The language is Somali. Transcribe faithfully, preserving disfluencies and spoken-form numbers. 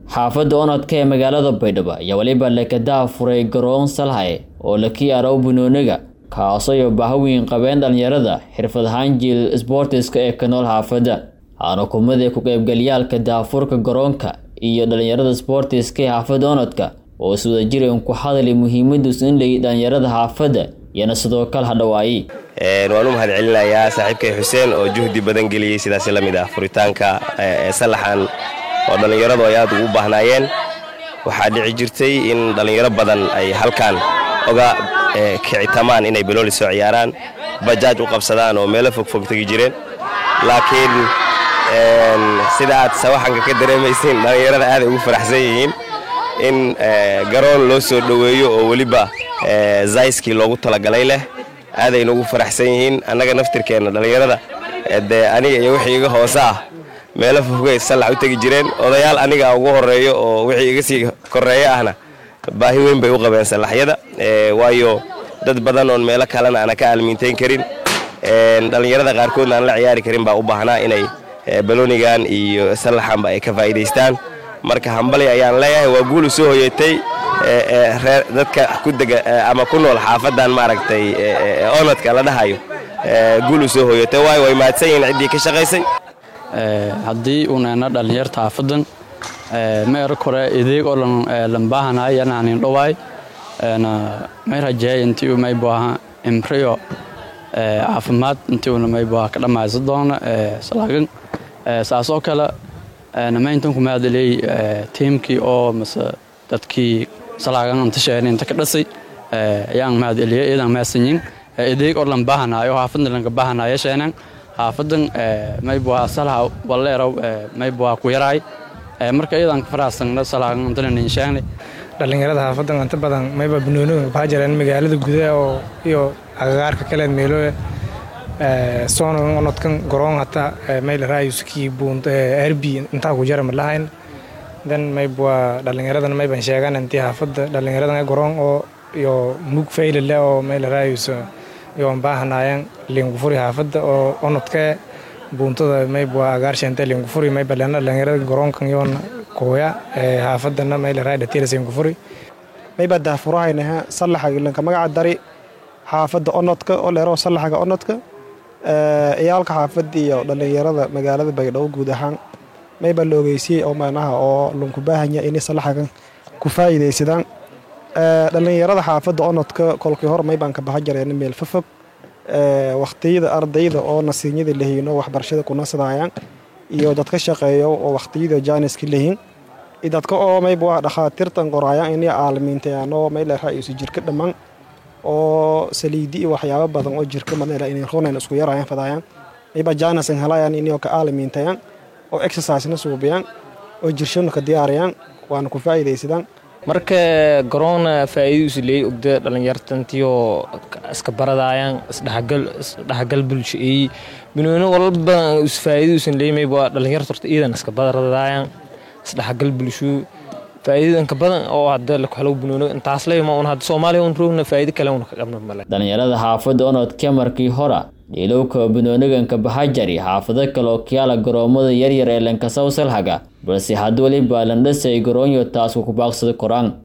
xaafadda Onodka ee magaalada Baydhabo ayaa waliba la ka daafuray garoon salhay oo la kiyaaro bunooniga kaasoo ay baahiweyn qabeen dhalinyarada xirfadahaan jiil sportiska ee ka nool xaafadda aanu kumada ku qaybgaliyaalka daafurka garoonka iyo dhalinyarada sportiska ee xaafadda Onodka oo soo jireen ku hadalay muhiimadda in dhalinyarada xaafadda yana sidoo kale hadhawaayay ee waanu mahad celinayaa saaxiibkay Xuseen oo juhdi badan galiyay sidaas la mid ah furitaanka ee salaxan oo dhalinyaradu ay aad ugu baahnaayeen waxa dhici jirtay in dhalinyaro badan ay halkaan oga kicitamaan inay bilooli soo ciyaaraan bajaaj u qabsadaan oo meel fog fog tagi jireen laakiin een sida aad sawaxanka ka dareemaysiin dhalinyarada aad ugu faraxsan yihiin in garoon loo soo dhaweeyo oo waliba zayski loogu talagalay leh aad ay ugu faraxsan yihiin anaga naftirkeena dhalinyarada ee aniga iyo wixii iga hoosa meel fog salax u tagi jireen odayaal aniga ugu horeeyo oo wixii iga sii koreeyo ahna baahi weyn bay u qabeen salaxyada ee waayo dad badan oo meel kale aan ka aalmiinteen karin ee dhalinyarada qaar kood aan la ciyaari karin baa u baahnaa inay baloonigan iyo salaxan ba ay ka faa'iideystaan marka hambali ayaan leeyahay waa guul soo hoyatay ee dadka ku daga ama ku nool xaafadan maaragtay Onodka la dhahayo ee guul soo hoyatay way way maadsayn cidii ka shaqeysay ee hadii uuna dhalinyarta xaafadan ee meero kore ideeg oo lan baahanay inaan dhawaay ana meera jay intii may baahan impriyo ee caafimaad intii uu may baahan ka dhamayso doona ee salaagan ee saasoo kale ana ma intan ku maadalay teamkii oo mase dadkii salaagan inta sheeynay inta ka dhasay ee ayaan maadalay idan maasanyin ideeg oo lan baahanayo xaafadan lan ka baahanayo sheeynaan xaafadan ee may baa salaha waleero may baa ku yaray ee marka idan ka faraasana salaagan inta la sheeynay dhalinyarada xaafadan inta badan may baa bunooniga baa jiraan magaalada gudaha oo iyo agagaarka kale meelo ee soono Onodkan garoon hata may la raayuski buund R B inta ku jira malahayn dan may baa dhalinyarada may baan sheegan intii xaafada dhalinyarada garoon oo iyo mug fayle oo may la raayuso iyo baahanayaan lingu furi xaafada oo Onodka buuntada may baa agaarshanta lingu furi may balana dhalinyarada garoonkan yoon kooya ee xaafadana may la raayda tirsan lingu furi may baa daafuraynaha salaxa ilanka magaca dari xaafada Onodka oo leero salaxa Onodka ee iyalka xaafada iyo dhalinyarada magaalada Baydhabo guud ahaan may baa loogeysay oo maanaha oo lunku baahanya in salaxagan ku faa'iideysadaan ee dhalinyarada xaafada Onodka kolkii hor may baan ka baxa jireen meel fafog ee waqtiyada ardayda oo nasiinyada leeyino waxbarashada ku nasadayaan iyo dadka shaqeeyo oo waqtiyada jaaniska leeyin idadka oo may baa dhaqaatiirtan qorayaan in ay aalmiintaan oo may la raayis jirka dhamaan oo saliidi waxyaabo badan oo jirka madana inay roonaan isku yarayaan fadayaan ay ba jaanas helayaan in ay ka aalmiintaan oo exercise-na suubiyaan oo jirshana ka diyaariyaan waana ku faa'iideysadaan marka garoon faa'iidiisu leey ogda dhalinyartantiyo iska baradayaan isdhaxgal isdhaxgal bulshada binooni walba is faa'iidiisu leeyay baa dhalinyarta iidan iska baradayaan isdhaxgal bulshada faa'iidan ka badan oo hadda la kala binooni intaas leeyma oo had Soomaaliya oo roogna faa'iido kale oo ka qabna male dhalinyarada xaafadda Onodka markii hore dhilowka binoonigan ka bahajari xaafado kale oo kiyaala garoomada yar yar ee lanka sawsalhaga balse hadda wali baalandasay garoonyo taas ku baaqsada koraan